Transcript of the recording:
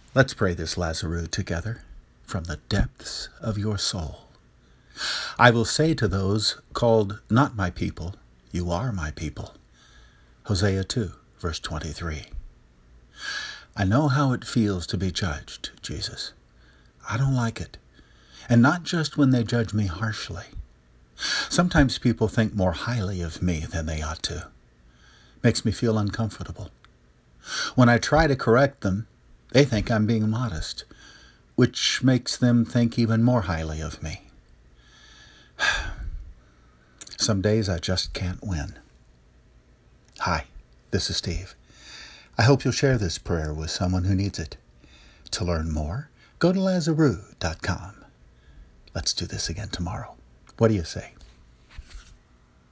Let's pray this Lazarus together from the depths of your soul. I will say to those called not my people, you are my people. Hosea 2, verse 23. I know how it feels to be judged, Jesus. I don't like it. And not just when they judge me harshly. Sometimes people think more highly of me than they ought to. Makes me feel uncomfortable. When I try to correct them, they think I'm being modest, which makes them think even more highly of me. Some days I just can't win. Hi, this is Steve. I hope you'll share this prayer with someone who needs it. To learn more, go to Lazarus.com. Let's do this again tomorrow. What do you say?